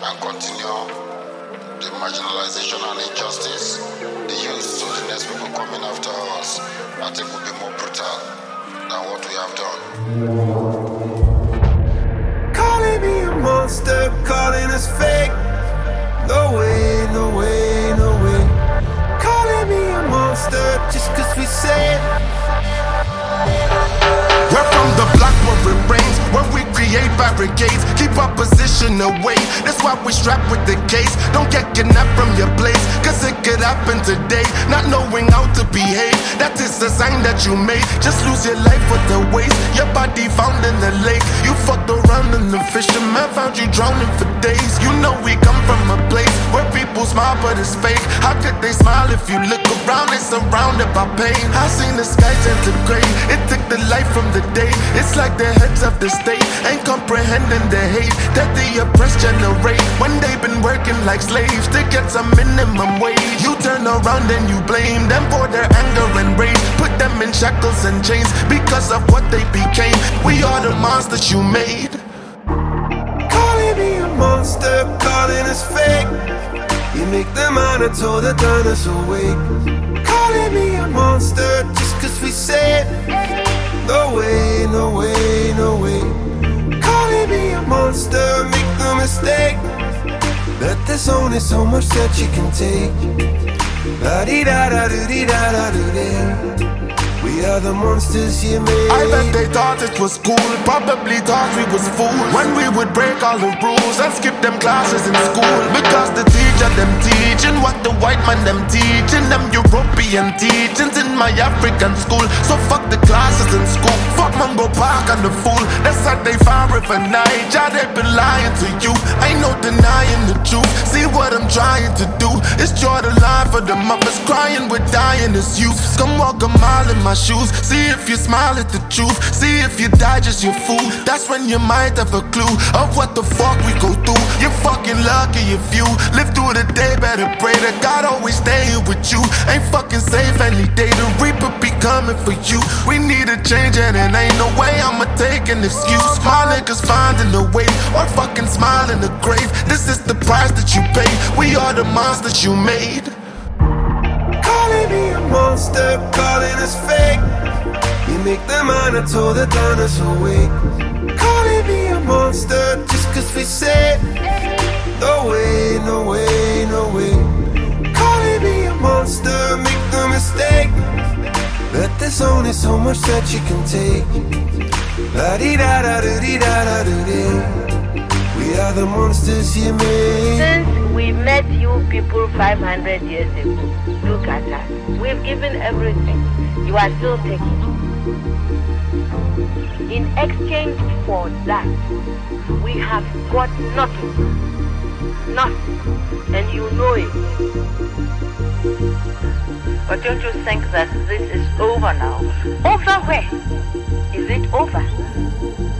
and continue the marginalization and injustice, the youth, so the next people coming after us, I think will be more brutal than what we have done. Calling me a monster, calling us fake. No way, no way, no way. Calling me a monster just cause we say it. We're from the block where it rains, where we create barricades, keep our position away. That's why we strap with the case. Don't get kidnapped from your place, cause it could happen today. Not knowing how to behave, that is a sign that you made. Just lose your life with the waste, your body found in the lake. You fucked around and the fisherman found you drowning for days. You know we come from a place where people smile but it's fake. How could they smile if you look around? They surrounded by pain. I seen the sky turn to gray, it took the light from the day. It's like the heads of the state ain't comprehending the hate that the oppressed generate when they've been working like slaves to get some minimum wage. You turn around and you blame them for their anger and rage, put them in shackles and chains because of what they became. We are the monsters you made. Calling me a monster, calling us fake. You make the monitor that turn us awake. Calling me a monster just cause we say it. No way, no way, no way. Calling me a monster, make no mistake. But there's only so much that you can take. La-dee-da-da-doo-dee-da-da-doo-dee. We are the monsters you made. I bet they thought it was cool, probably thought we was fools when we would break all the rules and skip them classes in school. Because the teacher them teaching what the white man them teaching, them European teachings in my African school. So fuck the classes in school, fuck Mungo Park and the fool. That's how they fire River Niger, they been lying to you. Ain't no denying the truth, see what I'm trying to do is draw the line for the mothers crying with dying as youth. Come walk a mile in my shoes, see if you smile at the truth, see if you digest your food. That's when you might have a clue of what the fuck we go through. You're fucking lucky if you live through the day, better pray that God always staying with you. Ain't fucking safe any day, the reaper be coming for you. We need a change and it ain't no way I'ma take an excuse. My niggas finding a way or fucking smile in the grave. This is the price that you pay, we are the monsters you made. Calling me a monster, calling us fake. You make the monitor that turn us awake. Calling me a monster just cause we say it. No way, no way, no way. Calling me a monster, make no mistake. But there's only so much that you can take. La-dee-da-da-doo-dee-da-da-doo-dee. We are the monsters you made. Since we met you people 500 years ago, look at us. We've given everything. You are still taking. In exchange for that, we have got nothing. Nothing. And you know it. But don't you think that this is over now? Over where? Is it over?